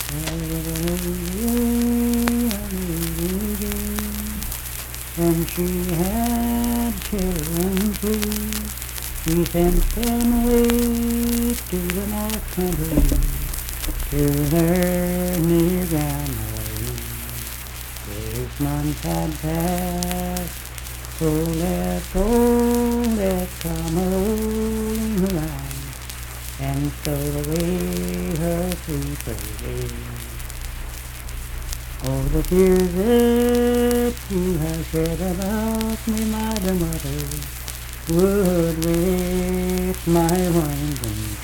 When she had children three, she sent them away to the North Country to her near grandmother. 6 months had passed, let come rolling around and stole away her sweet baby. Oh, the tears that you have shed about me, my dear mother, would wet my wine